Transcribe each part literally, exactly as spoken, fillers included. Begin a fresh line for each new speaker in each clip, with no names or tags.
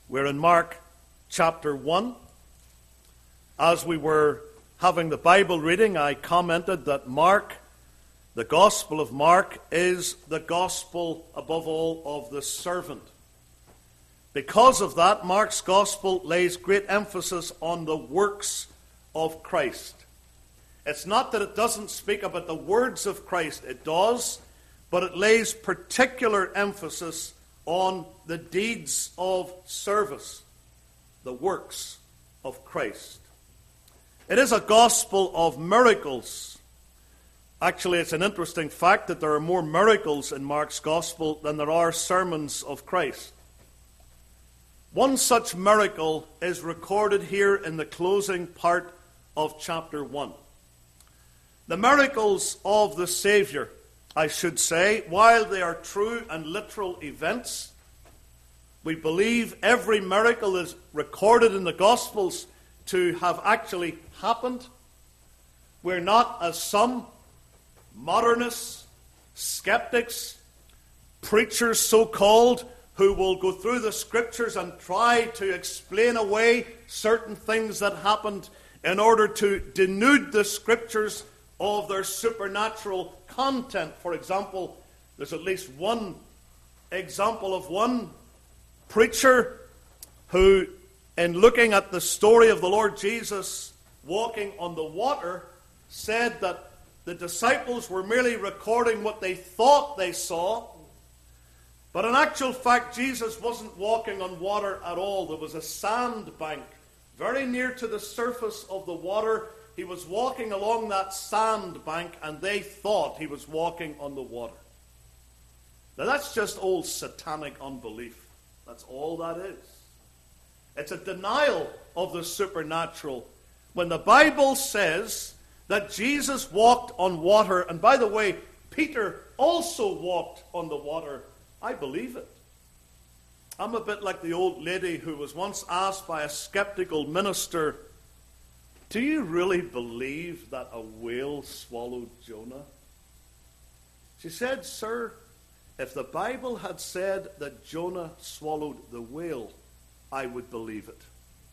We're in Mark chapter one. As we were having the Bible reading, I commented that Mark, the Gospel of Mark, is the Gospel, above all, of the servant. Because of that, Mark's Gospel lays great emphasis on the works of Christ. It's not that it doesn't speak about the words of Christ, it does, but it lays particular emphasis on the deeds of service, the works of Christ. It is a gospel of miracles. Actually, it's an interesting fact that there are more miracles in Mark's gospel than there are sermons of Christ. One such miracle is recorded here in the closing part of chapter one. The miracles of the Savior, I should say, while they are true and literal events, we believe every miracle is recorded in the Gospels to have actually happened. We're not, as some modernists, skeptics, preachers so-called, who will go through the Scriptures and try to explain away certain things that happened in order to denude the Scriptures of their supernatural content. For example, there's at least one example of one preacher who, in looking at the story of the Lord Jesus walking on the water, said that the disciples were merely recording what they thought they saw, but in actual fact, Jesus wasn't walking on water at all. There was a sandbank very near to the surface of the water. He was walking along that sandbank, and they thought he was walking on the water. Now, that's just old satanic unbelief. That's all that is. It's a denial of the supernatural. When the Bible says that Jesus walked on water, and by the way, Peter also walked on the water, I believe it. I'm a bit like the old lady who was once asked by a skeptical minister, "Do you really believe that a whale swallowed Jonah?" She said, "Sir, if the Bible had said that Jonah swallowed the whale, I would believe it.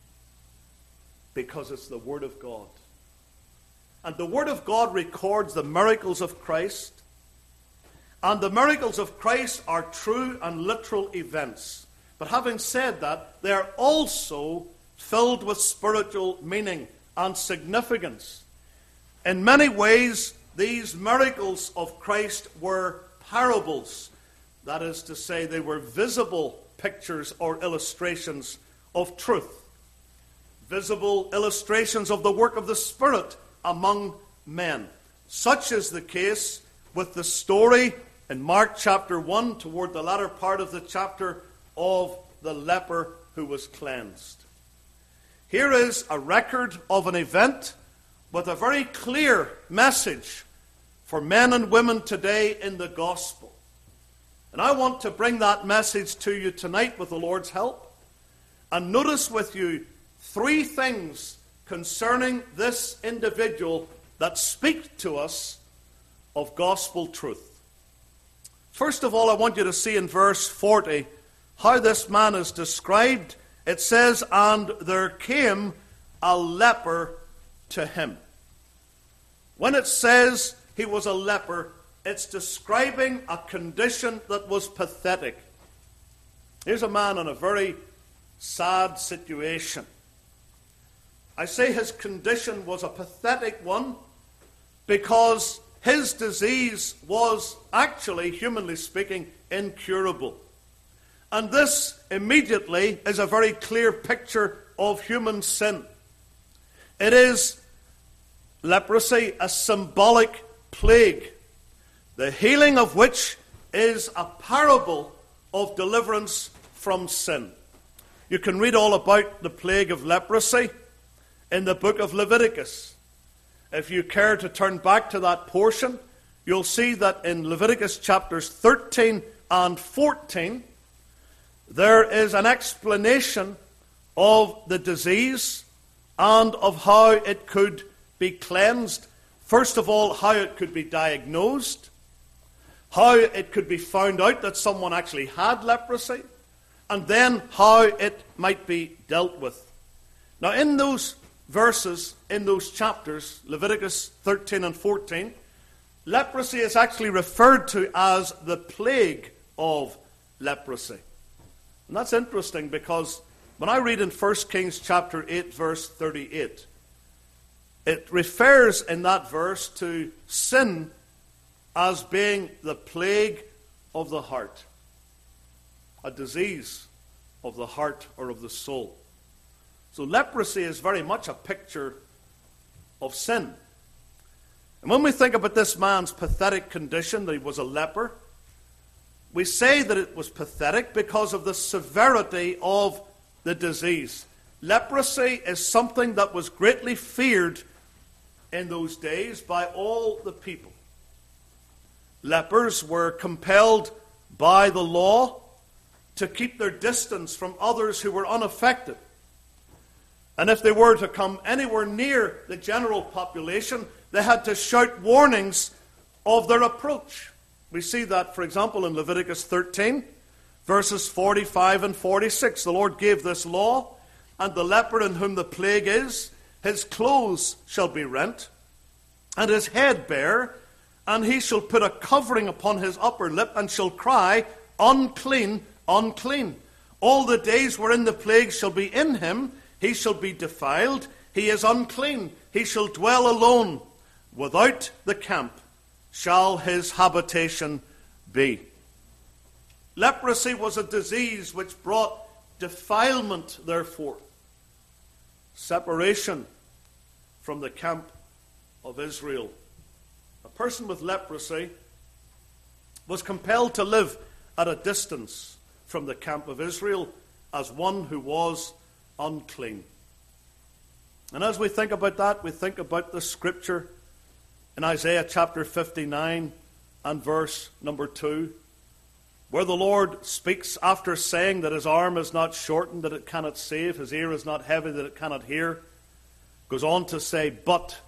Because it's the Word of God. And the Word of God records the miracles of Christ. And the miracles of Christ are true and literal events. But having said that, they are also filled with spiritual meaning and significance. In many ways, these miracles of Christ were parables. That is to say, they were visible pictures or illustrations of truth. Visible illustrations of the work of the Spirit among men. Such is the case with the story in Mark chapter one, toward the latter part of the chapter, of the leper who was cleansed. Here is a record of an event with a very clear message for men and women today in the gospel. And I want to bring that message to you tonight with the Lord's help. And notice with you three things concerning this individual that speak to us of gospel truth. First of all, I want you to see in verse forty how this man is described. It says, "And there came a leper to him." When it says he was a leper, it's describing a condition that was pathetic. Here's a man in a very sad situation. I say his condition was a pathetic one because his disease was actually, humanly speaking, incurable. And this immediately is a very clear picture of human sin. It is leprosy, a symbolic plague, the healing of which is a parable of deliverance from sin. You can read all about the plague of leprosy in the book of Leviticus. If you care to turn back to that portion, you'll see that in Leviticus chapters thirteen and fourteen, there is an explanation of the disease and of how it could be cleansed. First of all, how it could be diagnosed, how it could be found out that someone actually had leprosy, and then how it might be dealt with. Now, in those verses, in those chapters, Leviticus thirteen and fourteen, leprosy is actually referred to as the plague of leprosy. And that's interesting because when I read in First Kings chapter eight, verse thirty-eight, it refers in that verse to sin as being the plague of the heart, a disease of the heart or of the soul. So leprosy is very much a picture of sin. And when we think about this man's pathetic condition, that he was a leper, we say that it was pathetic because of the severity of the disease. Leprosy is something that was greatly feared in those days by all the people. Lepers were compelled by the law to keep their distance from others who were unaffected. And if they were to come anywhere near the general population, they had to shout warnings of their approach. We see that, for example, in Leviticus thirteen, verses forty-five and forty-six. The Lord gave this law, and the leper in whom the plague is, his clothes shall be rent, and his head bare, and he shall put a covering upon his upper lip, and shall cry, unclean, unclean. All the days wherein the plague shall be in him, he shall be defiled, he is unclean, he shall dwell alone. Without the camp shall his habitation be. Leprosy was a disease which brought defilement, therefore, separation from the camp of Israel. A person with leprosy was compelled to live at a distance from the camp of Israel as one who was unclean. And as we think about that, we think about the scripture in Isaiah chapter fifty-nine and verse number two, where the Lord speaks after saying that his arm is not shortened, that it cannot save, his ear is not heavy, that it cannot hear, goes on to say, but,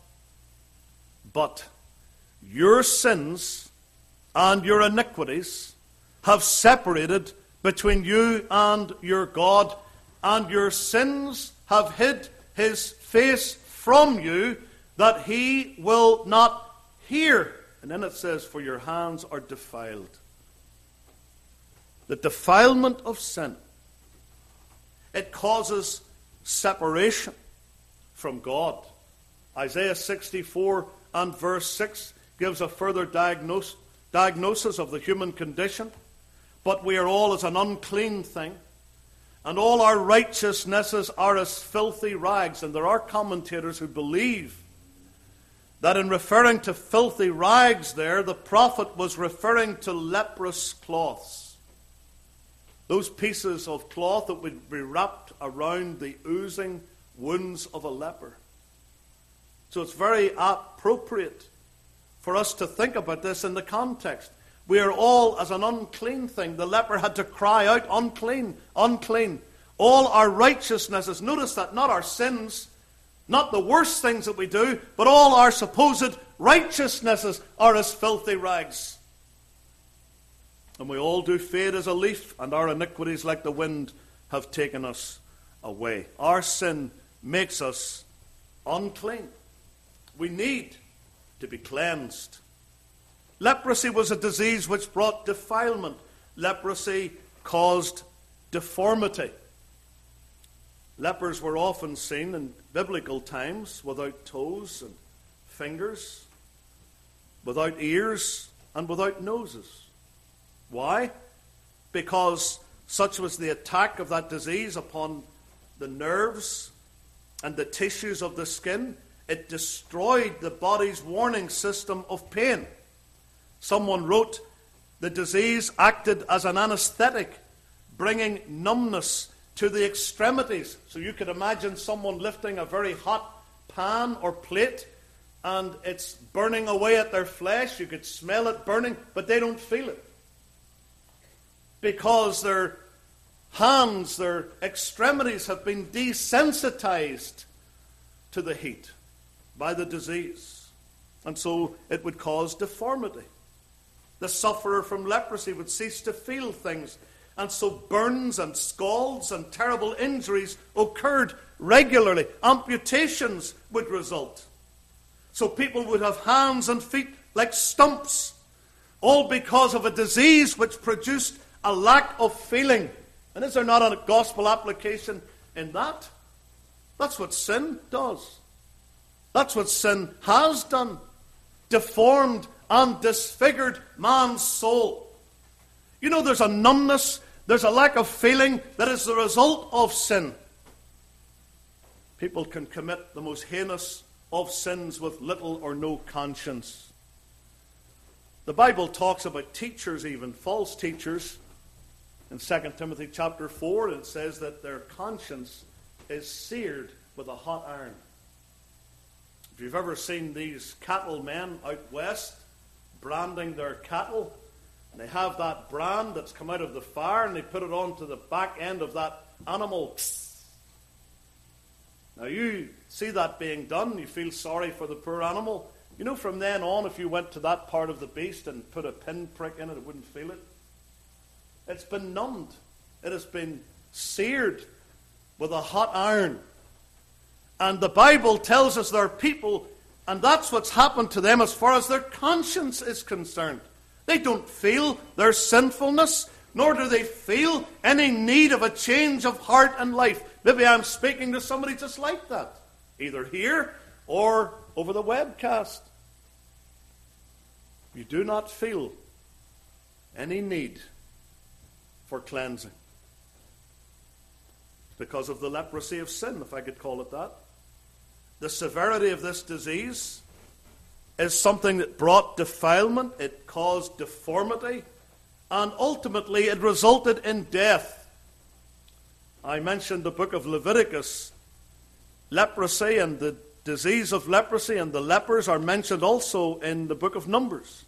but, your sins and your iniquities have separated between you and your God, and your sins have hid his face from you, that he will not hear. And then it says, for your hands are defiled. The defilement of sin, it causes separation from God. Isaiah sixty-four and verse six gives a further diagnose, diagnosis of the human condition. But we are all as an unclean thing, and all our righteousnesses are as filthy rags. And there are commentators who believe that in referring to filthy rags there, the prophet was referring to leprous cloths. Those pieces of cloth that would be wrapped around the oozing wounds of a leper. So it's very appropriate for us to think about this in the context. We are all as an unclean thing. The leper had to cry out, unclean, unclean. All our righteousnesses, notice that, not our sins, not the worst things that we do, but all our supposed righteousnesses are as filthy rags. And we all do fade as a leaf, and our iniquities like the wind have taken us away. Our sin makes us unclean. We need to be cleansed. Leprosy was a disease which brought defilement. Leprosy caused deformity. Lepers were often seen in biblical times without toes and fingers, without ears and without noses. Why? Because such was the attack of that disease upon the nerves and the tissues of the skin. It destroyed the body's warning system of pain. Someone wrote, the disease acted as an anesthetic, bringing numbness to the extremities. So you could imagine someone lifting a very hot pan or plate, and it's burning away at their flesh. You could smell it burning, but they don't feel it. Because their hands, their extremities have been desensitized to the heat by the disease. And so it would cause deformity. The sufferer from leprosy would cease to feel things, And so burns and scalds and terrible injuries occurred regularly. Amputations would result. So people would have hands and feet like stumps, all because of a disease which produced a lack of feeling. And is there not a gospel application in that? That's what sin does. That's what sin has done. Deformed and disfigured man's soul. You know, there's a numbness, there's a lack of feeling that is the result of sin. People can commit the most heinous of sins with little or no conscience. The Bible talks about teachers, even false teachers. In Second Timothy chapter four, it says that their conscience is seared with a hot iron. If you've ever seen these cattle men out west branding their cattle, and they have that brand that's come out of the fire, and they put it onto the back end of that animal. Now you see that being done, you feel sorry for the poor animal. You know, from then on, if you went to that part of the beast and put a pinprick in it, it wouldn't feel it. It's been numbed. It has been seared with a hot iron. And the Bible tells us there are people, and that's what's happened to them as far as their conscience is concerned. They don't feel their sinfulness, nor do they feel any need of a change of heart and life. Maybe I'm speaking to somebody just like that, either here or over the webcast. You do not feel any need for cleansing because of the leprosy of sin, if I could call it that. The severity of this disease is something that brought defilement, it caused deformity, and ultimately it resulted in death. I mentioned the book of Leviticus. Leprosy and the disease of leprosy and the lepers are mentioned also in the book of Numbers.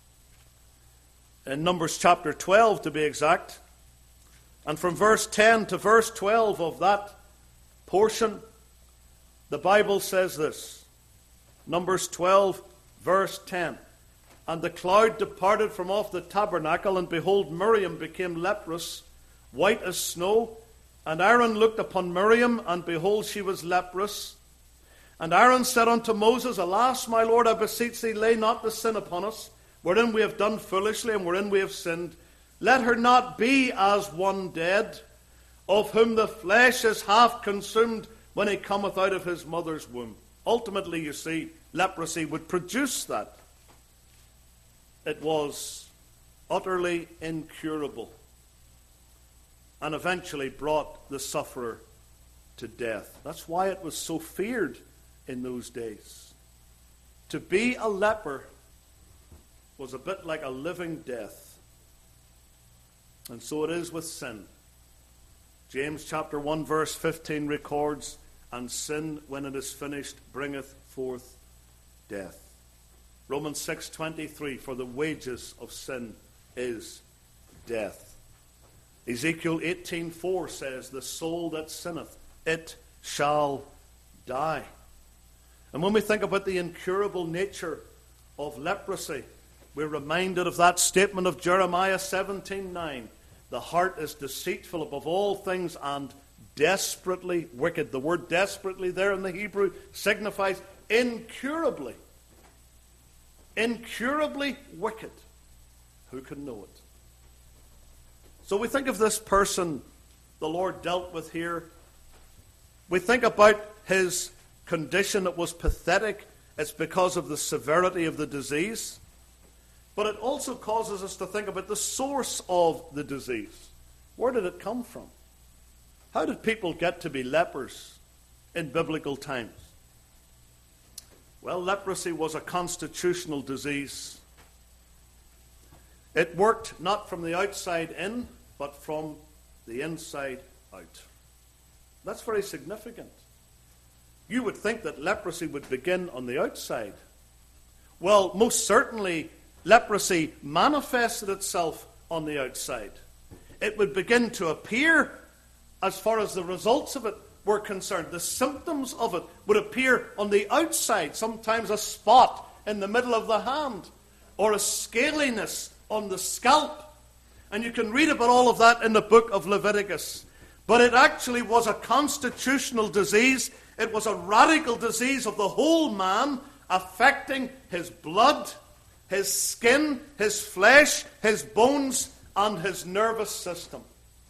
In Numbers chapter twelve, to be exact. And from verse ten to verse twelve of that portion, the Bible says this. Numbers twelve, verse ten. And the cloud departed from off the tabernacle, and behold, Miriam became leprous, white as snow. And Aaron looked upon Miriam, and behold, she was leprous. And Aaron said unto Moses, Alas, my Lord, I beseech thee, lay not the sin upon us, wherein we have done foolishly, and wherein we have sinned. Let her not be as one dead, of whom the flesh is half consumed when he cometh out of his mother's womb. Ultimately, you see, leprosy would produce that. It was utterly incurable, and eventually brought the sufferer to death. That's why it was so feared in those days. To be a leper was a bit like a living death. And so it is with sin. James chapter one verse fifteen records, and sin, when it is finished, bringeth forth death. Romans six twenty-three, for the wages of sin is death. Ezekiel eighteen four says, the soul that sinneth, it shall die. And when we think about the incurable nature of leprosy, we're reminded of that statement of Jeremiah seventeen nine. The heart is deceitful above all things and desperately wicked. The word desperately there in the Hebrew signifies incurably. Incurably wicked. Who can know it? So we think of this person the Lord dealt with here. We think about his condition that was pathetic. It's because of the severity of the disease. But it also causes us to think about the source of the disease. Where did it come from? How did people get to be lepers in biblical times? Well, leprosy was a constitutional disease. It worked not from the outside in, but from the inside out. That's very significant. You would think that leprosy would begin on the outside. Well, most certainly, leprosy manifested itself on the outside. It would begin to appear as far as the results of it were concerned. The symptoms of it would appear on the outside, sometimes a spot in the middle of the hand, or a scaliness on the scalp. And you can read about all of that in the book of Leviticus. But it actually was a constitutional disease. It was a radical disease of the whole man, affecting his blood, his skin, his flesh, his bones, and his nervous system.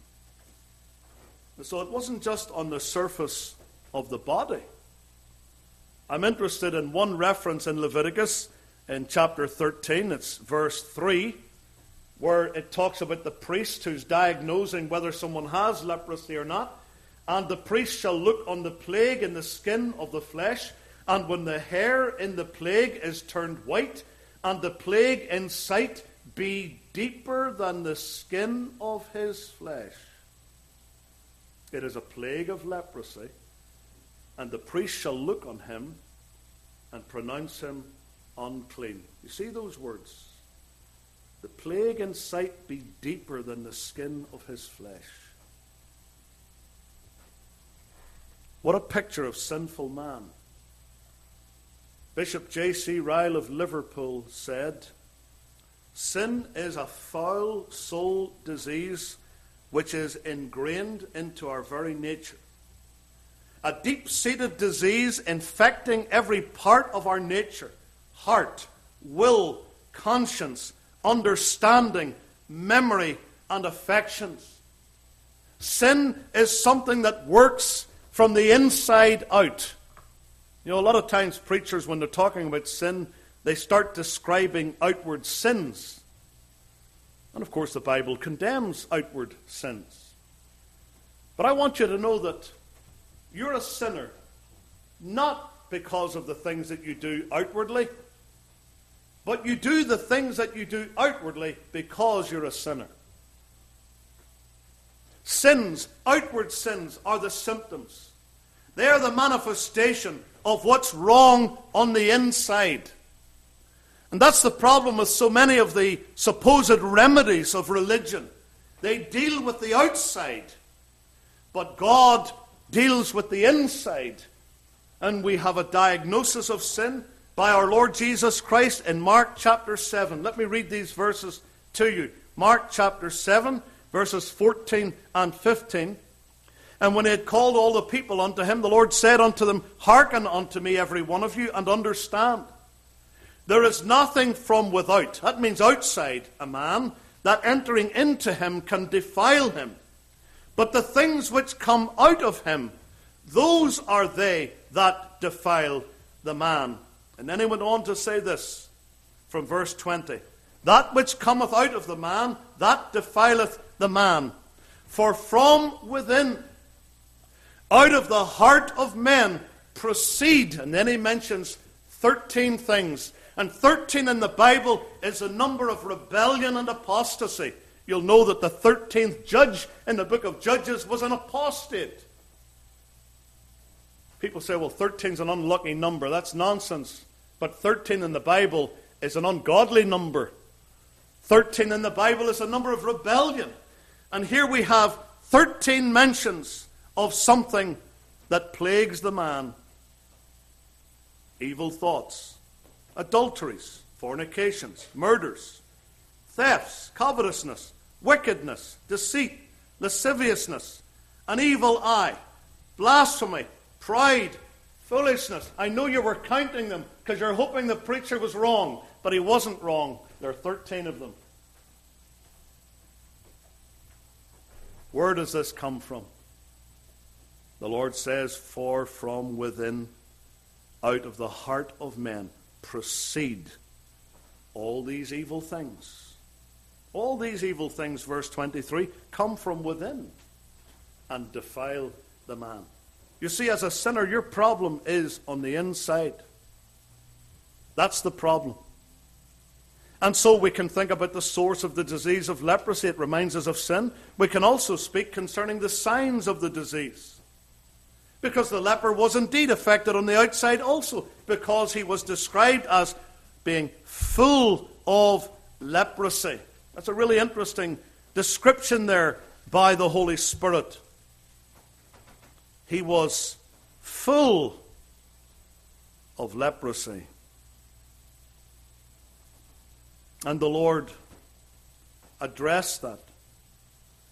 So it wasn't just on the surface of the body. I'm interested in one reference in Leviticus in chapter thirteen. It's verse three, where it talks about the priest who's diagnosing whether someone has leprosy or not. And the priest shall look on the plague in the skin of the flesh, and when the hair in the plague is turned white, and the plague in sight be deeper than the skin of his flesh. It is a plague of leprosy, and the priest shall look on him and pronounce him unclean. You see those words? The plague in sight be deeper than the skin of his flesh. What a picture of sinful man. Bishop J C Ryle of Liverpool said, "Sin is a foul soul disease which is ingrained into our very nature. A deep-seated disease infecting every part of our nature, heart, will, conscience, understanding, memory, and affections. Sin is something that works from the inside out." You know, a lot of times preachers, when they're talking about sin, they start describing outward sins. And of course the Bible condemns outward sins. But I want you to know that you're a sinner, not because of the things that you do outwardly, but you do the things that you do outwardly because you're a sinner. Sins, outward sins, are the symptoms. They are the manifestation of what's wrong on the inside. And that's the problem with so many of the supposed remedies of religion. They deal with the outside, but God deals with the inside. And we have a diagnosis of sin by our Lord Jesus Christ in Mark chapter seven. Let me read these verses to you. Mark chapter seven, verses fourteen and fifteen. "And when he had called all the people unto him, the Lord said unto them, Hearken unto me, every one of you, and understand. There is nothing from without," that means outside a man, "that entering into him can defile him. But the things which come out of him, those are they that defile the man." And then he went on to say this from verse twenty. "That which cometh out of the man, that defileth the man. For from within, out of the heart of men, proceed," and then he mentions thirteen things. And thirteen in the Bible is the number of rebellion and apostasy. You'll know that the thirteenth judge in the book of Judges was an apostate. People say, well, thirteen is an unlucky number. That's nonsense. But thirteen in the Bible is an ungodly number. thirteen in the Bible is a number of rebellion. And here we have thirteen mentions of something that plagues the man. Evil thoughts, adulteries, fornications, murders, thefts, covetousness, wickedness, deceit, lasciviousness, an evil eye, blasphemy, pride, foolishness. I know you were counting them because you're hoping the preacher was wrong, but he wasn't wrong. There are thirteen of them. Where does this come from? The Lord says, "For from within, out of the heart of men, proceed all these evil things." All these evil things, verse twenty-three, come from within and defile the man. You see, as a sinner, your problem is on the inside. That's the problem. And so we can think about the source of the disease of leprosy. It reminds us of sin. We can also speak concerning the signs of the disease. Because the leper was indeed affected on the outside also, because he was described as being full of leprosy. That's a really interesting description there by the Holy Spirit. He was full of leprosy. And the Lord addressed that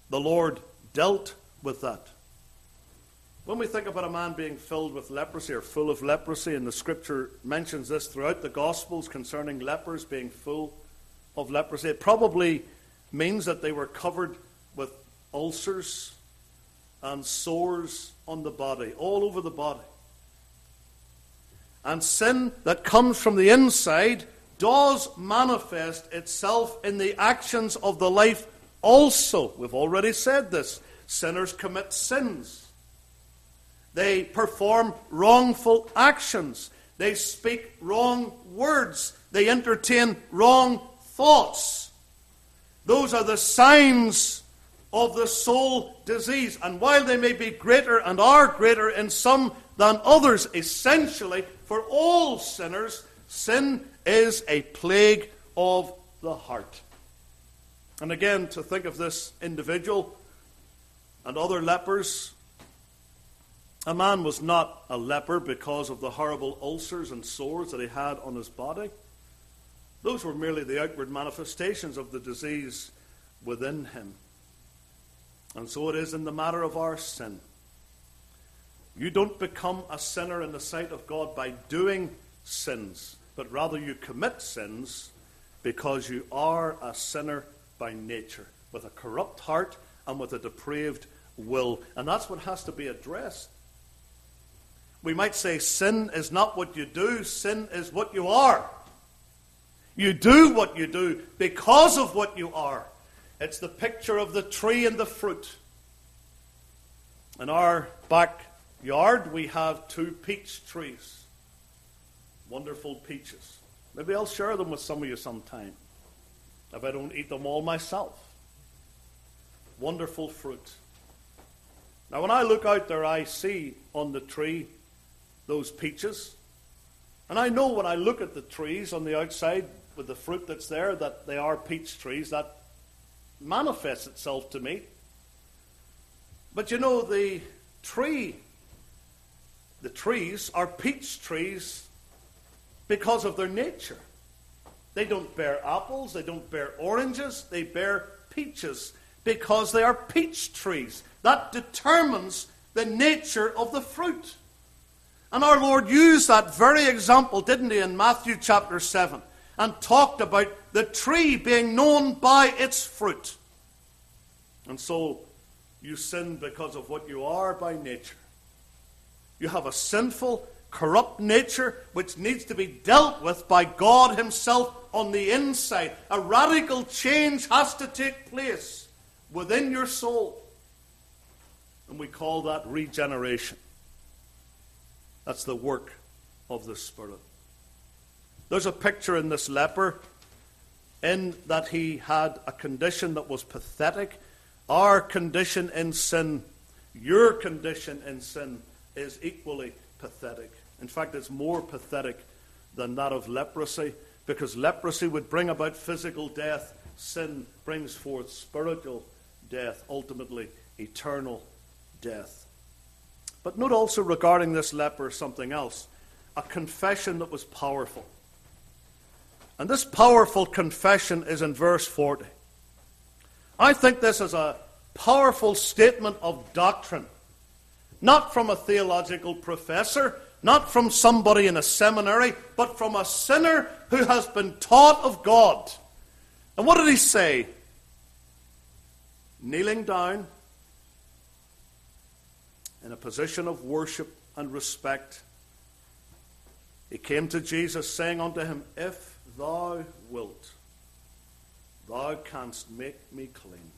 the Lord dealt with that. When we think about a man being filled with leprosy or full of leprosy, and the Scripture mentions this throughout the Gospels concerning lepers being full of leprosy, it probably means that they were covered with ulcers and sores on the body, all over the body. And sin that comes from the inside does manifest itself in the actions of the life also. We've already said this. Sinners commit sins. They perform wrongful actions. They speak wrong words. They entertain wrong thoughts. Those are the signs of the soul disease. And while they may be greater and are greater in some than others, essentially, for all sinners, sin is a plague of the heart. And again, to think of this individual and other lepers, a man was not a leper because of the horrible ulcers and sores that he had on his body. Those were merely the outward manifestations of the disease within him. And so it is in the matter of our sin. You don't become a sinner in the sight of God by doing sins, but rather you commit sins because you are a sinner by nature, with a corrupt heart and with a depraved will. And that's what has to be addressed. We might say sin is not what you do, sin is what you are. You do what you do because of what you are. It's the picture of the tree and the fruit. In our backyard, we have two peach trees. Wonderful peaches. Maybe I'll share them with some of you sometime, if I don't eat them all myself. Wonderful fruit. Now, when I look out there, I see on the tree those peaches. And I know when I look at the trees on the outside with the fruit that's there that they are peach trees. That manifests itself to me. But you know, the tree, the trees are peach trees because of their nature. They don't bear apples, they don't bear oranges, they bear peaches because they are peach trees. That determines the nature of the fruit. And our Lord used that very example, didn't he, in Matthew chapter seven, and talked about the tree being known by its fruit. And so, you sin because of what you are by nature. You have a sinful, corrupt nature which needs to be dealt with by God himself on the inside. A radical change has to take place within your soul. And we call that regeneration. That's the work of the Spirit. There's a picture in this leper in that he had a condition that was pathetic. Our condition in sin, your condition in sin, is equally pathetic. In fact, it's more pathetic than that of leprosy, because leprosy would bring about physical death. Sin brings forth spiritual death, ultimately eternal death. But note also regarding this leper something else, a confession that was powerful. And this powerful confession is in verse forty. I think this is a powerful statement of doctrine, not from a theological professor, not from somebody in a seminary, but from a sinner who has been taught of God. And what did he say? Kneeling down in a position of worship and respect, he came to Jesus, saying unto him, If thou wilt, thou canst make me clean.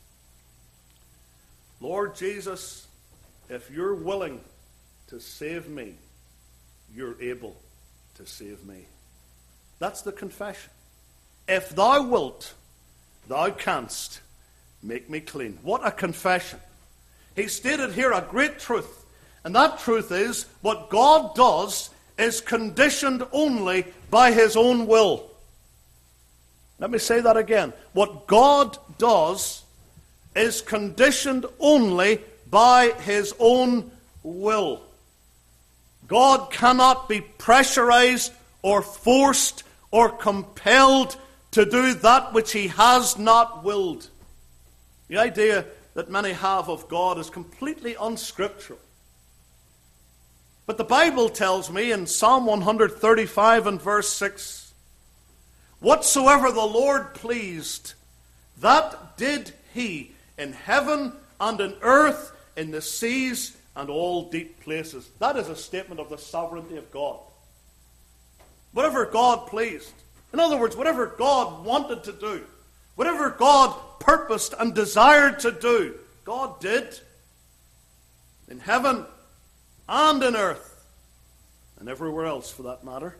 Lord Jesus, if you're willing to save me, you're able to save me. That's the confession. If thou wilt, thou canst make me clean. What a confession. He stated here a great truth, and that truth is what God does is conditioned only by his own will. Let me say that again. What God does is conditioned only by his own will. God cannot be pressurized or forced or compelled to do that which he has not willed. The idea that many have of God is completely unscriptural. But the Bible tells me in Psalm one thirty-five and verse six, whatsoever the Lord pleased, that did he in heaven and in earth, in the seas and all deep places. That is a statement of the sovereignty of God. Whatever God pleased. In other words, whatever God wanted to do, whatever God purposed and desired to do, God did. In heaven and in earth, and everywhere else for that matter.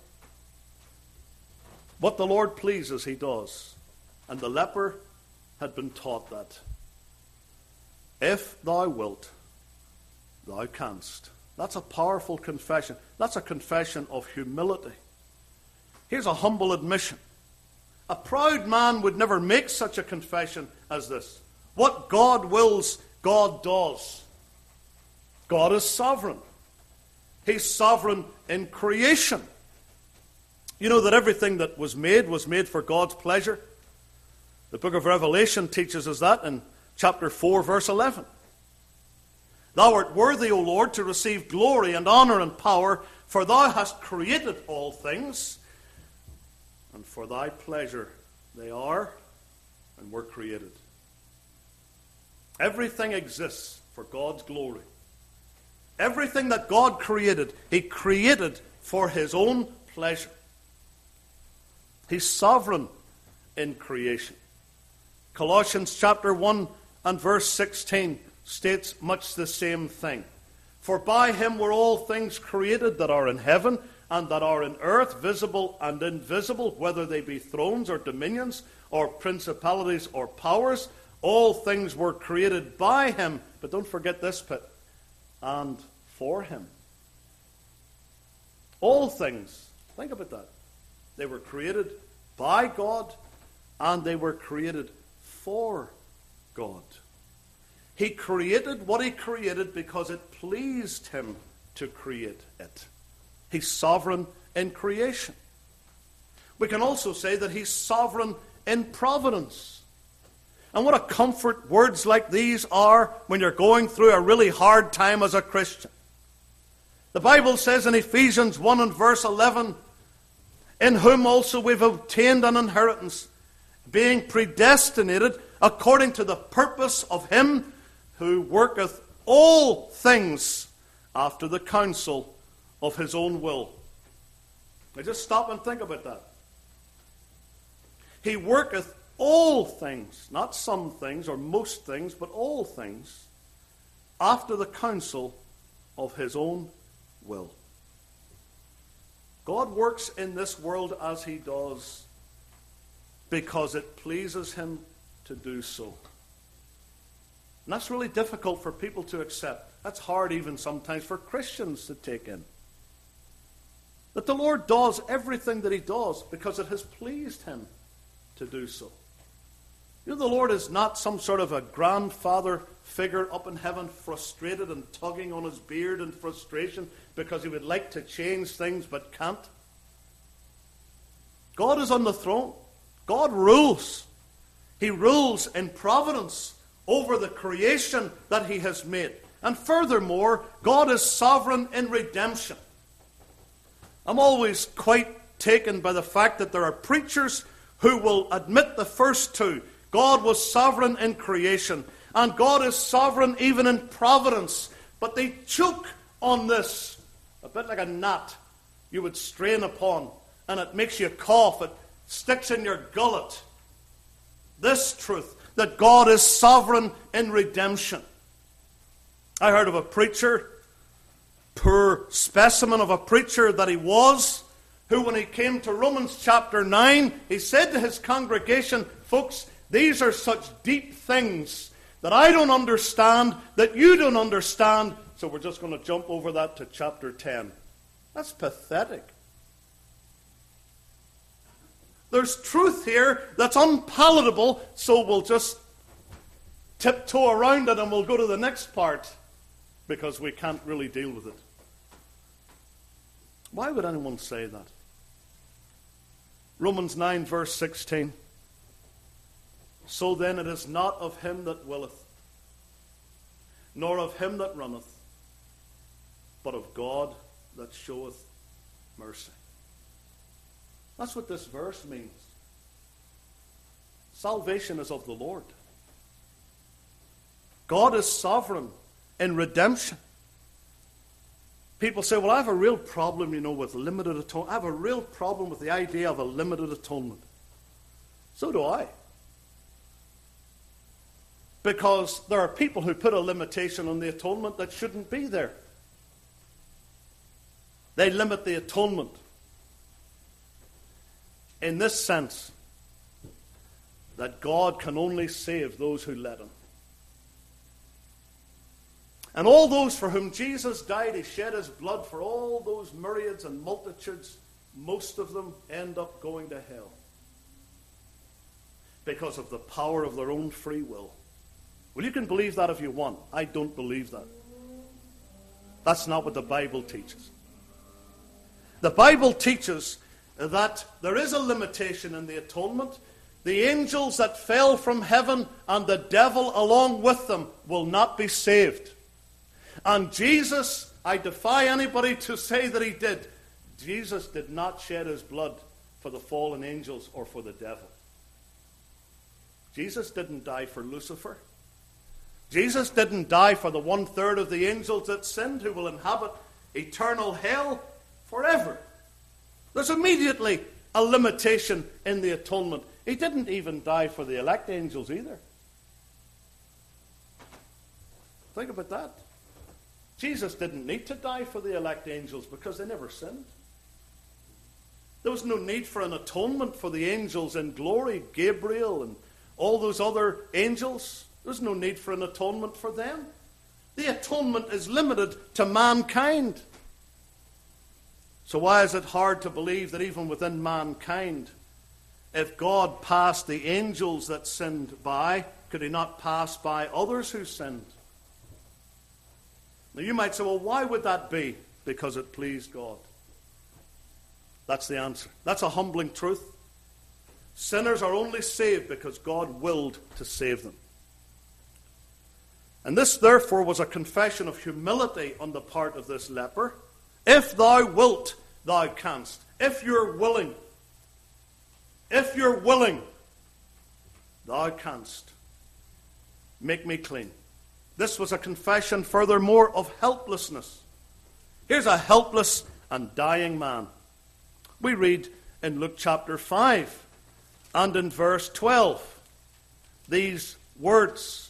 What the Lord pleases, he does. And the leper had been taught that. If thou wilt, thou canst. That's a powerful confession. That's a confession of humility. Here's a humble admission. A proud man would never make such a confession as this. What God wills, God does. God is sovereign. He's sovereign in creation. You know that everything that was made was made for God's pleasure. The book of Revelation teaches us that in chapter four, verse eleven. Thou art worthy, O Lord, to receive glory and honor and power, for thou hast created all things, and for thy pleasure they are and were created. Everything exists for God's glory. Everything that God created, he created for his own pleasure. He's sovereign in creation. Colossians chapter one and verse sixteen states much the same thing. For by him were all things created that are in heaven and that are in earth, visible and invisible, whether they be thrones or dominions or principalities or powers. All things were created by him. But don't forget this bit. And for him. All things. Think about that. They were created by God and they were created for God. He created what he created because it pleased him to create it. He's sovereign in creation. We can also say that he's sovereign in providence. And what a comfort words like these are when you're going through a really hard time as a Christian. The Bible says in Ephesians one and verse eleven, in whom also we've obtained an inheritance, being predestinated according to the purpose of him who worketh all things after the counsel of his own will. Now just stop and think about that. He worketh all things, not some things or most things, but all things, after the counsel of his own will. God works in this world as he does because it pleases him to do so. And that's really difficult for people to accept. That's hard even sometimes for Christians to take in. That the Lord does everything that he does because it has pleased him to do so. You know, the Lord is not some sort of a grandfather figure up in heaven, frustrated and tugging on his beard in frustration because he would like to change things but can't. God is on the throne. God rules. He rules in providence over the creation that he has made. And furthermore, God is sovereign in redemption. I'm always quite taken by the fact that there are preachers who will admit the first two. God was sovereign in creation, and God is sovereign even in providence. But they choke on this, a bit like a gnat you would strain upon, and it makes you cough, it sticks in your gullet. This truth, that God is sovereign in redemption. I heard of a preacher, poor specimen of a preacher that he was, who when he came to Romans chapter nine, he said to his congregation, folks, these are such deep things that I don't understand, that you don't understand, so we're just going to jump over that to chapter ten. That's pathetic. There's truth here that's unpalatable, so we'll just tiptoe around it and we'll go to the next part because we can't really deal with it. Why would anyone say that? Romans nine verse sixteen. So then it is not of him that willeth, nor of him that runneth, but of God that showeth mercy. That's what this verse means. Salvation is of the Lord. God is sovereign in redemption. People say, well, I have a real problem, you know, with limited atonement. I have a real problem with the idea of a limited atonement. So do I. Because there are people who put a limitation on the atonement that shouldn't be there. They limit the atonement in this sense, that God can only save those who let him. And all those for whom Jesus died, he shed his blood, for all those myriads and multitudes, most of them end up going to hell because of the power of their own free will. Well, you can believe that if you want. I don't believe that. That's not what the Bible teaches. The Bible teaches that there is a limitation in the atonement. The angels that fell from heaven and the devil along with them will not be saved. And Jesus, I defy anybody to say that he did. Jesus did not shed his blood for the fallen angels or for the devil. Jesus didn't die for Lucifer. Jesus didn't die for the one-third of the angels that sinned, who will inhabit eternal hell forever. There's immediately a limitation in the atonement. He didn't even die for the elect angels either. Think about that. Jesus didn't need to die for the elect angels because they never sinned. There was no need for an atonement for the angels in glory, Gabriel and all those other angels. There's no need for an atonement for them. The atonement is limited to mankind. So why is it hard to believe that even within mankind, if God passed the angels that sinned by, could he not pass by others who sinned? Now you might say, well, why would that be? Because it pleased God. That's the answer. That's a humbling truth. Sinners are only saved because God willed to save them. And this, therefore, was a confession of humility on the part of this leper. If thou wilt, thou canst. If you're willing, if you're willing, thou canst make me clean. This was a confession, furthermore, of helplessness. Here's a helpless and dying man. We read in Luke chapter five and in verse twelve these words.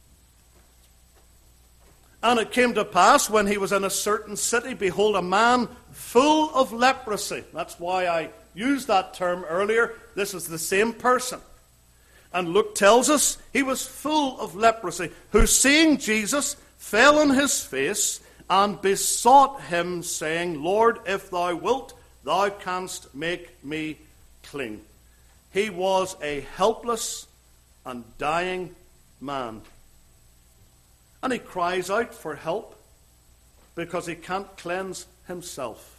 And it came to pass, when he was in a certain city, behold, a man full of leprosy. That's why I used that term earlier. This is the same person. And Luke tells us he was full of leprosy, who, seeing Jesus, fell on his face and besought him, saying, Lord, if thou wilt, thou canst make me clean. He was a helpless and dying man. And he cries out for help because he can't cleanse himself.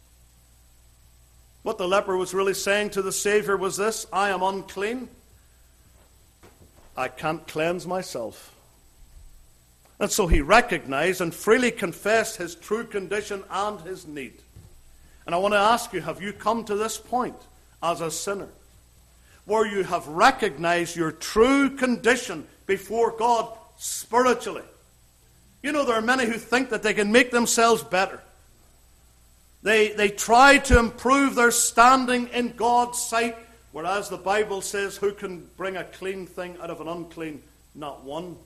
What the leper was really saying to the Savior was this: I am unclean. I can't cleanse myself. And so he recognized and freely confessed his true condition and his need. And I want to ask you, have you come to this point as a sinner where you have recognized your true condition before God spiritually? You know, there are many who think that they can make themselves better. They, they try to improve their standing in God's sight, whereas the Bible says, who can bring a clean thing out of an unclean? Not one.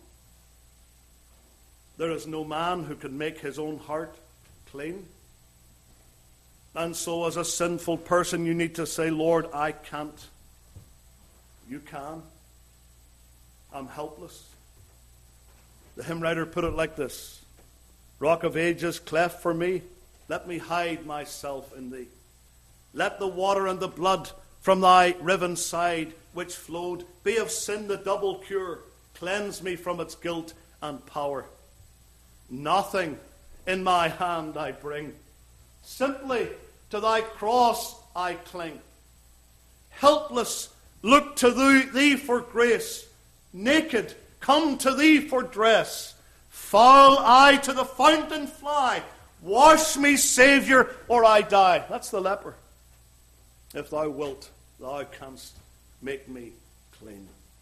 There is no man who can make his own heart clean. And so as a sinful person, you need to say, Lord, I can't. You can. I'm helpless. The hymn writer put it like this: Rock of ages, cleft for me, let me hide myself in thee. Let the water and the blood from thy riven side, which flowed, be of sin the double cure. Cleanse me from its guilt and power. Nothing in my hand I bring. Simply to thy cross I cling. Helpless, look to thee, thee for grace. Naked, come to thee for dress. Foul I to the fountain fly. Wash me, Saviour, or I die. That's the leper. If thou wilt, thou canst make me clean.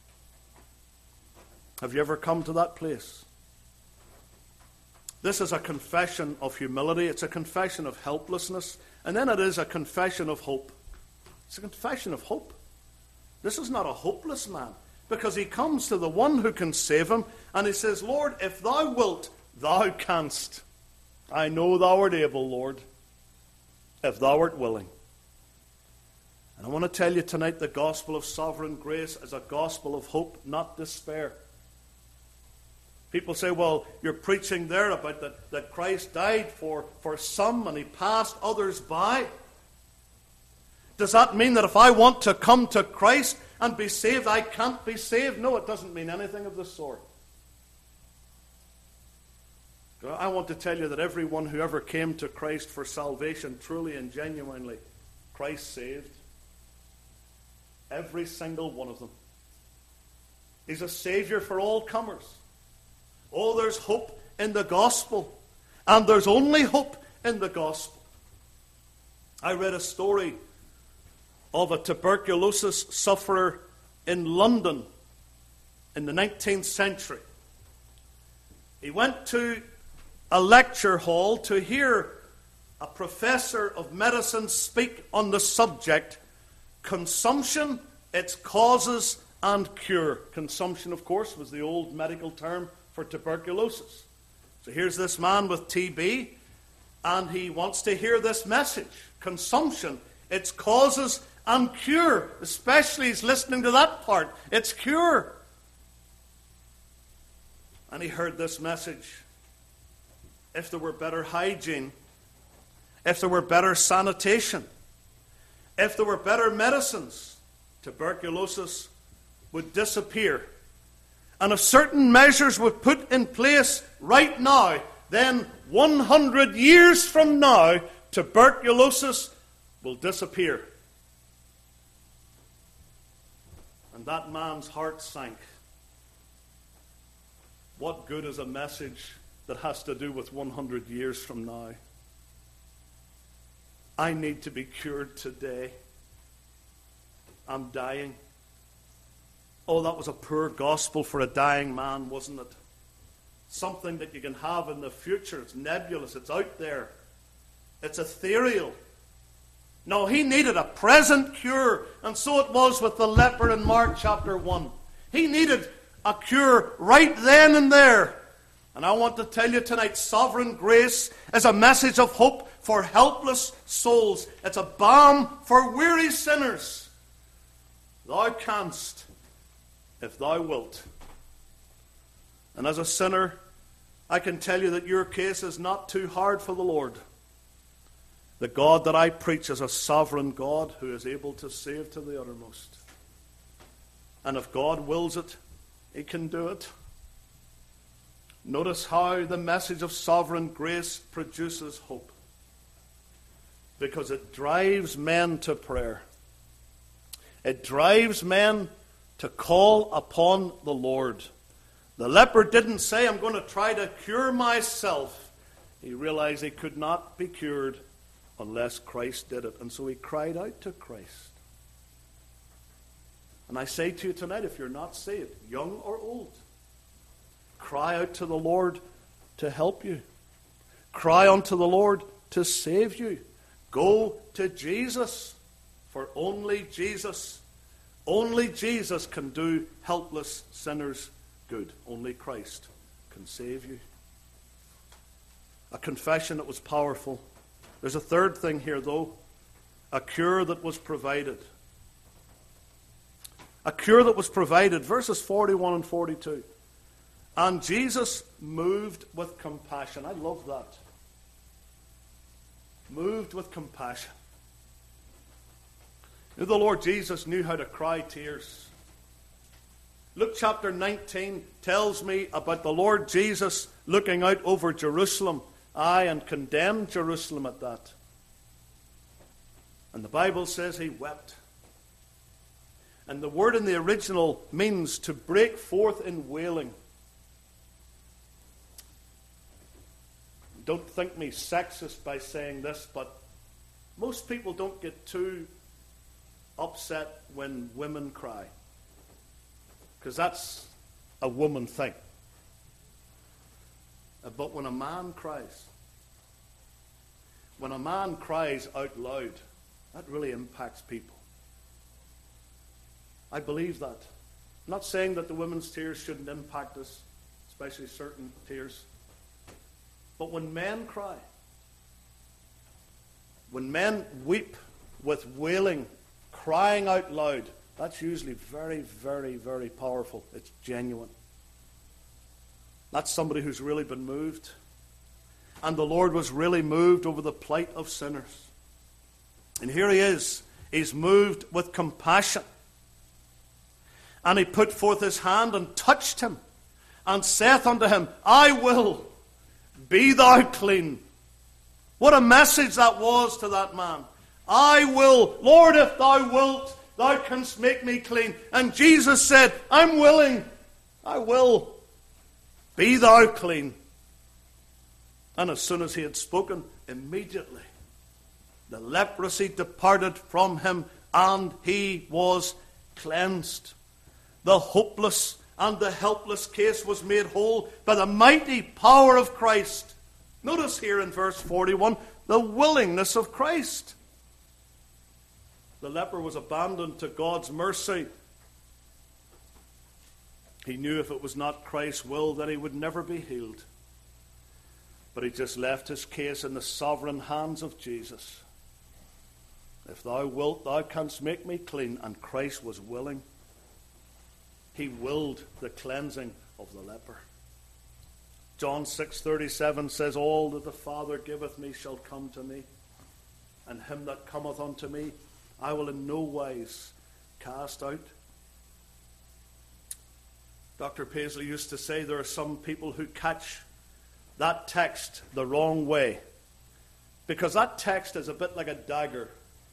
Have you ever come to that place? This is a confession of humility. It's a confession of helplessness. And then it is a confession of hope. It's a confession of hope. This is not a hopeless man, because he comes to the one who can save him, and he says, Lord, if thou wilt, thou canst. I know thou art able, Lord, if thou art willing. And I want to tell you tonight, the gospel of sovereign grace is a gospel of hope, not despair. People say, well, you're preaching there about that, that Christ died for, for some and he passed others by. Does that mean that if I want to come to Christ and be saved, I can't be saved? No, it doesn't mean anything of the sort. I want to tell you that everyone who ever came to Christ for salvation, truly and genuinely, Christ saved. Every single one of them. He's a Savior for all comers. Oh, there's hope in the gospel. And there's only hope in the gospel. I read a story of a tuberculosis sufferer in London in the nineteenth century. He went to a lecture hall to hear a professor of medicine speak on the subject, consumption, its causes and cure. Consumption, of course, was the old medical term for tuberculosis. So here's this man with T B, and he wants to hear this message. Consumption, its causes and cure. Especially he's listening to that part. It's cure. And he heard this message. If there were better hygiene, if there were better sanitation, if there were better medicines, tuberculosis would disappear. And if certain measures were put in place right now, then one hundred years from now, tuberculosis will disappear. And that man's heart sank. What good is a message that has to do with one hundred years from now? I need to be cured today. I'm dying. Oh, that was a poor gospel for a dying man, wasn't it? Something that you can have in the future. It's nebulous. It's out there. It's ethereal. No, he needed a present cure. And so it was with the leper in Mark chapter one. He needed a cure right then and there. And I want to tell you tonight, sovereign grace is a message of hope for helpless souls. It's a balm for weary sinners. Thou canst, if thou wilt. And as a sinner, I can tell you that your case is not too hard for the Lord. The God that I preach is a sovereign God who is able to save to the uttermost. And if God wills it, he can do it. Notice how the message of sovereign grace produces hope. Because it drives men to prayer. It drives men to call upon the Lord. The leper didn't say, I'm going to try to cure myself. He realized he could not be cured unless Christ did it. And so he cried out to Christ. And I say to you tonight, if you're not saved, young or old, cry out to the Lord to help you. Cry unto the Lord to save you. Go to Jesus, for only Jesus, only Jesus can do helpless sinners good. Only Christ can save you. A confession that was powerful. There's a third thing here, though. A cure that was provided. A cure that was provided. Verses forty-one and forty-two. And Jesus moved with compassion. I love that. Moved with compassion. You know, the Lord Jesus knew how to cry tears. Luke chapter nineteen tells me about the Lord Jesus looking out over Jerusalem. Aye, and condemned Jerusalem at that. And the Bible says he wept. And the word in the original means to break forth in wailing. don't think me sexist by saying this, but most people don't get too upset when women cry, because that's a woman thing. But when a man cries, when a man cries out loud, that really impacts people. I believe that. I'm not saying that the women's tears shouldn't impact us, especially certain tears. But when men cry, when men weep with wailing, crying out loud, that's usually very, very, very powerful. It's genuine. That's somebody who's really been moved. And the Lord was really moved over the plight of sinners. And here he is. He's moved with compassion. And he put forth his hand and touched him, and saith unto him, I will, be thou clean. What a message that was to that man. I will, Lord, if thou wilt, thou canst make me clean. And Jesus said, I'm willing, I will, be thou clean. And as soon as he had spoken, immediately the leprosy departed from him, and he was cleansed. The hopeless and the helpless case was made whole by the mighty power of Christ. Notice here in verse forty-one, the willingness of Christ. The leper was abandoned to God's mercy. He knew if it was not Christ's will that he would never be healed. But he just left his case in the sovereign hands of Jesus. If thou wilt, thou canst make me clean. And Christ was willing. He willed the cleansing of the leper. John six thirty-seven says, all that the Father giveth me shall come to me, and him that cometh unto me I will in no wise cast out. Doctor Paisley used to say there are some people who catch that text the wrong way, because that text is a bit like a dagger.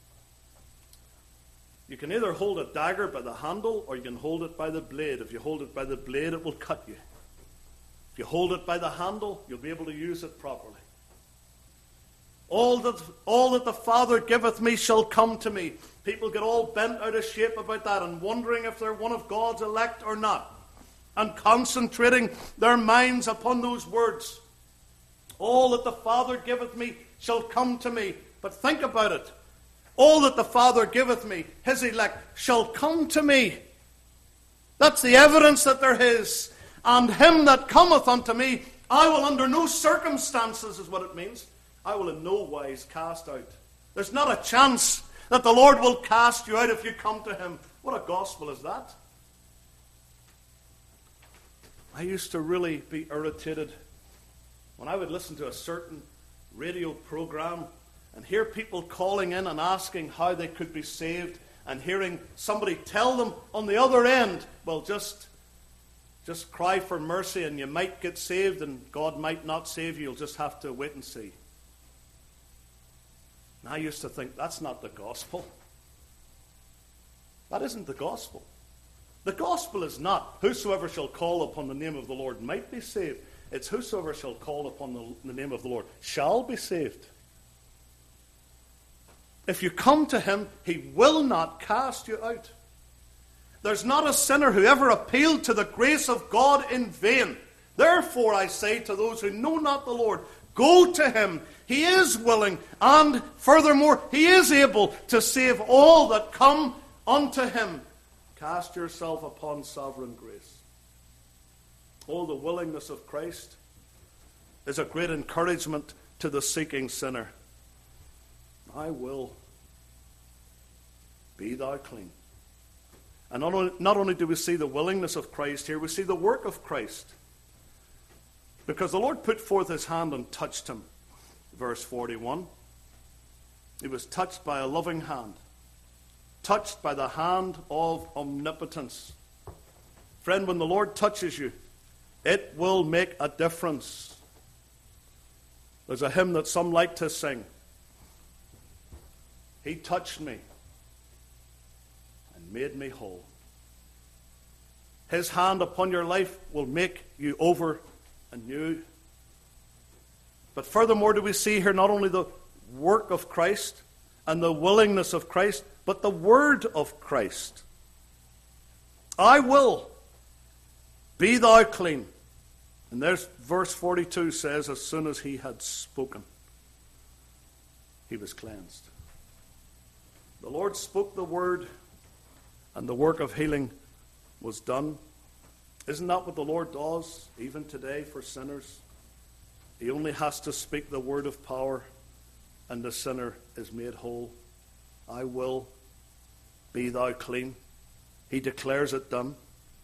You can either hold a dagger by the handle, or you can hold it by the blade. If you hold it by the blade, it will cut you. If you hold it by the handle, you'll be able to use it properly. All that, all that the Father giveth me shall come to me. People get all bent out of shape about that and wondering if they're one of God's elect or not, and concentrating their minds upon those words. All that the Father giveth me shall come to me. But think about it. All that the Father giveth me, his elect, shall come to me. That's the evidence that they're his. And him that cometh unto me, I will under no circumstances, is what it means, I will in no wise cast out. There's not a chance that the Lord will cast you out if you come to him. What a gospel is that? I used to really be irritated when I would listen to a certain radio program and hear people calling in and asking how they could be saved, and hearing somebody tell them on the other end, well, just, just cry for mercy and you might get saved, and God might not save you. You'll just have to wait and see. And I used to think, that's not the gospel. That isn't the gospel. The gospel is not, whosoever shall call upon the name of the Lord might be saved. It's whosoever shall call upon the, the name of the Lord shall be saved. If you come to him, he will not cast you out. There's not a sinner who ever appealed to the grace of God in vain. Therefore, I say to those who know not the Lord, go to him. He is willing, and furthermore, he is able to save all that come unto him. Cast yourself upon sovereign grace. Oh, the willingness of Christ is a great encouragement to the seeking sinner. I will, be thou clean. And not only, not only do we see the willingness of Christ here, we see the work of Christ. Because the Lord put forth his hand and touched him. Verse forty-one. He was touched by a loving hand. Touched by the hand of omnipotence. Friend, when the Lord touches you, it will make a difference. There's a hymn that some like to sing. He touched me and made me whole. His hand upon your life will make you over anew. But furthermore, do we see here not only the work of Christ and the willingness of Christ, but the word of Christ. I will, be thou clean. And there's verse forty-two says, as soon as he had spoken, he was cleansed. The Lord spoke the word, and the work of healing was done. Isn't that what the Lord does, even today, for sinners? He only has to speak the word of power, and the sinner is made whole. I will, be thou clean. He declares it done.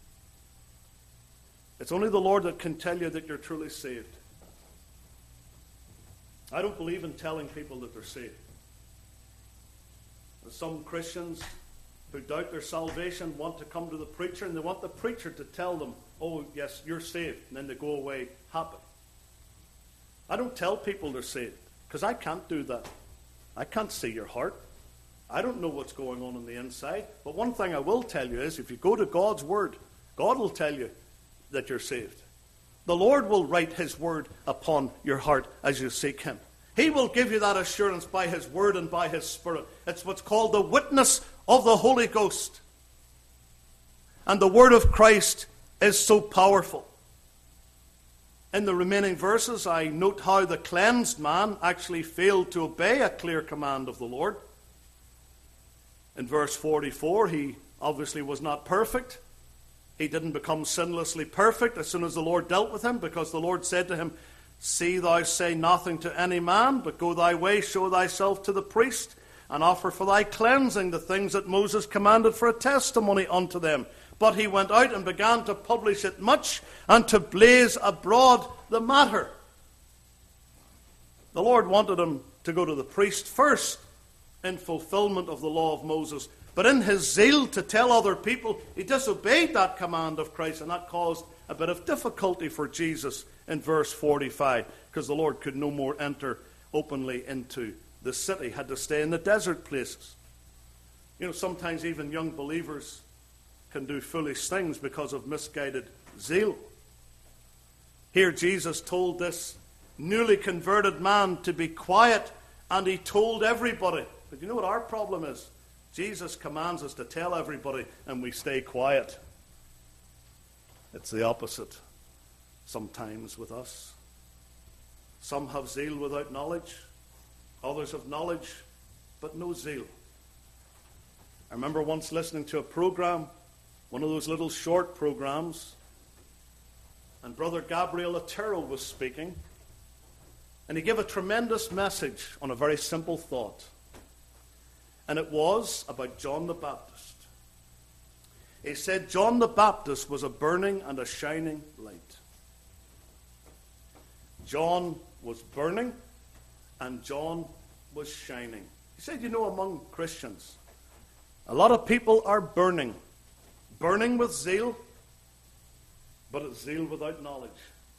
It's only the Lord that can tell you that you're truly saved. I don't believe in telling people that they're saved. Some Christians who doubt their salvation want to come to the preacher, and they want the preacher to tell them, oh, yes, you're saved, and then they go away happy. I don't tell people they're saved, because I can't do that. I can't see your heart. I don't know what's going on on the inside. But one thing I will tell you is, if you go to God's word, God will tell you that you're saved. The Lord will write his word upon your heart as you seek him. He will give you that assurance by his word and by his Spirit. It's what's called the witness of the Holy Ghost. And the word of Christ is so powerful. In the remaining verses, I note how the cleansed man actually failed to obey a clear command of the Lord. In verse forty-four, he obviously was not perfect. He didn't become sinlessly perfect as soon as the Lord dealt with him, because the Lord said to him, see thou say nothing to any man, but go thy way, show thyself to the priest, and offer for thy cleansing the things that Moses commanded for a testimony unto them. But he went out and began to publish it much, and to blaze abroad the matter. The Lord wanted him to go to the priest first, in fulfillment of the law of Moses. But in his zeal to tell other people, he disobeyed that command of Christ, and that caused a bit of difficulty for Jesus in verse forty-five, because the Lord could no more enter openly into the city, had to stay in the desert places. You know, sometimes even young believers can do foolish things because of misguided zeal. Here Jesus told this newly converted man to be quiet, and he told everybody. But you know what our problem is? Jesus commands us to tell everybody, and we stay quiet. It's the opposite sometimes with us. Some have zeal without knowledge. Others have knowledge, but no zeal. I remember once listening to a program, one of those little short programs, and Brother Gabriel Otero was speaking, and he gave a tremendous message on a very simple thought. And it was about John the Baptist. He said John the Baptist was a burning and a shining light. John was burning and John was shining. He said, you know, among Christians, a lot of people are burning. Burning with zeal, but it's zeal without knowledge.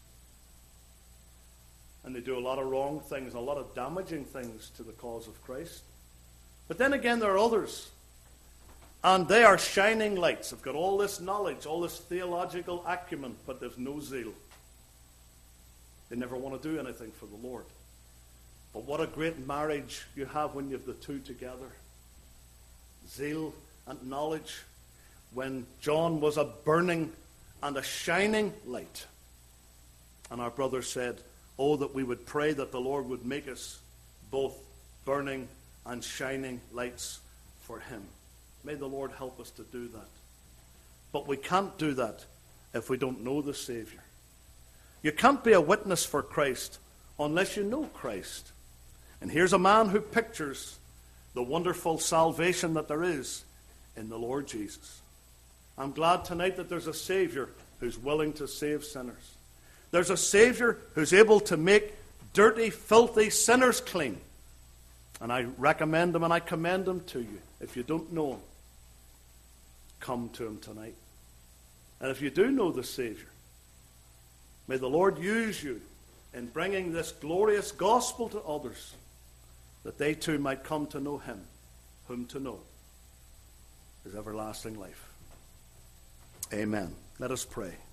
And they do a lot of wrong things, a lot of damaging things to the cause of Christ. But then again, there are others, and they are shining lights. They've got all this knowledge, all this theological acumen, but there's no zeal. They never want to do anything for the Lord. But what a great marriage you have when you have the two together. Zeal and knowledge. When John was a burning and a shining light. And our brother said, oh, that we would pray that the Lord would make us both burning and shining lights for him. May the Lord help us to do that. But we can't do that if we don't know the Savior. You can't be a witness for Christ unless you know Christ. And here's a man who pictures the wonderful salvation that there is in the Lord Jesus. I'm glad tonight that there's a Savior who's willing to save sinners. There's a Savior who's able to make dirty, filthy sinners clean. And I recommend him and I commend him to you. If you don't know him, come to him tonight. And if you do know the Savior, may the Lord use you in bringing this glorious gospel to others, that they too might come to know him, whom to know is everlasting life. Amen. Let us pray.